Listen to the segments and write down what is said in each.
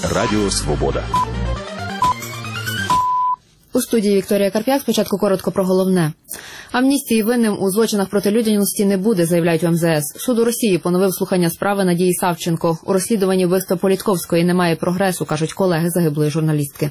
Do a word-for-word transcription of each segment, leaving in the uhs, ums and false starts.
Радіо Свобода. У студії Вікторія Карп'як. Спочатку коротко про головне. Амністії винним у злочинах проти людяності не буде, заявляють в ем зе ес. Суд у Росії поновив слухання справи Надії Савченко. У розслідуванні вбивства Політковської немає прогресу, кажуть колеги загиблої журналістки.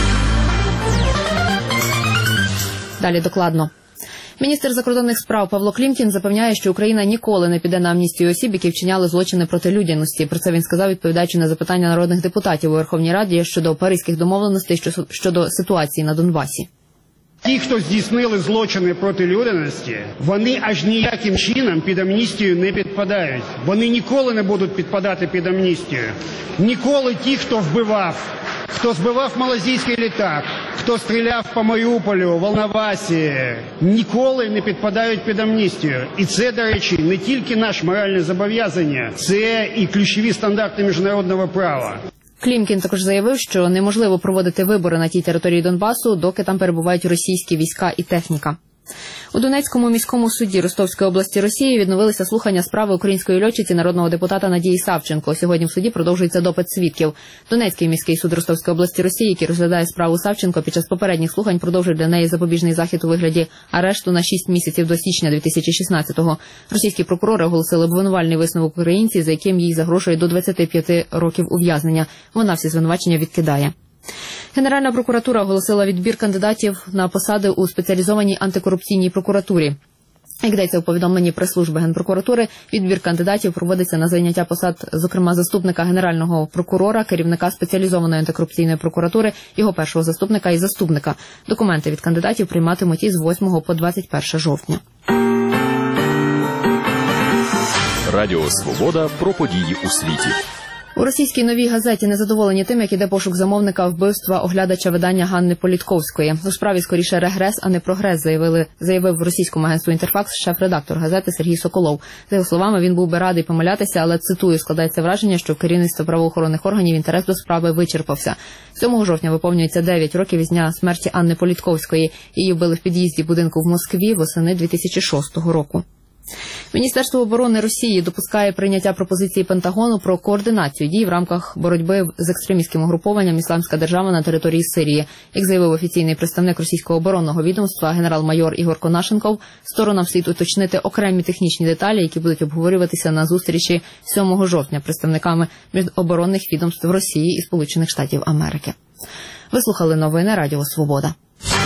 Далі докладно. Міністр закордонних справ Павло Клімкін запевняє, що Україна ніколи не піде на амністію осіб, які вчиняли злочини проти людяності. Про це він сказав, відповідаючи на запитання народних депутатів у Верховній Раді щодо паризьких домовленостей щодо ситуації на Донбасі. Ті, хто здійснили злочини проти людяності, вони аж ніяким чином під амністію не підпадають. Вони ніколи не будуть підпадати під амністію. Ніколи ті, хто вбивав, хто збивав малазійський літак, хто стріляв по Маріуполю, Волновасі, ніколи не підпадають під амністію. І це, до речі, не тільки наше моральне зобов'язання, це і ключові стандарти міжнародного права. Клімкін також заявив, що неможливо проводити вибори на тій території Донбасу, доки там перебувають російські війська і техніка. У Донецькому міському суді Ростовської області Росії відновилися слухання справи української льотчиці народного депутата Надії Савченко. Сьогодні в суді продовжується допит свідків. Донецький міський суд Ростовської області Росії, який розглядає справу Савченко, під час попередніх слухань продовжив для неї запобіжний захід у вигляді арешту на шість місяців до січня дві тисячі шістнадцятого. Російські прокурори оголосили обвинувальний висновок українці, за яким їй загрожує до двадцяти п'яти років ув'язнення. Вона всі звинувачення відкидає. Генеральна прокуратура оголосила відбір кандидатів на посади у спеціалізованій антикорупційній прокуратурі. Як йдеться у повідомленні прес-служби Генпрокуратури, відбір кандидатів проводиться на зайняття посад, зокрема, заступника генерального прокурора, керівника спеціалізованої антикорупційної прокуратури, його першого заступника і заступника. Документи від кандидатів прийматимуть із восьмого по двадцять перше жовтня. Радіо Свобода про події у світі. У російській «Новій газеті» незадоволені тим, як іде пошук замовника вбивства оглядача видання Ганни Політковської. У справі скоріше регрес, а не прогрес, заявили, заявив в російському агентству «Інтерфакс» шеф-редактор газети Сергій Соколов. За його словами, він був би радий помилятися, але, цитую, складається враження, що в керівництва правоохоронних органів інтерес до справи вичерпався. сьомого жовтня виповнюється дев'ять років із дня смерті Анни Політковської. Її вбили в під'їзді будинку в Москві восени дві тисячі шостого року. Міністерство оборони Росії допускає прийняття пропозиції Пентагону про координацію дій в рамках боротьби з екстремістським угрупованням «Ісламська держава» на території Сирії. Як заявив офіційний представник російського оборонного відомства генерал-майор Ігор Конашенков, сторонам слід уточнити окремі технічні деталі, які будуть обговорюватися на зустрічі сьомого жовтня представниками оборонних відомств Росії і Сполучених Штатів Америки. Ви слухали новини Радіо Свобода.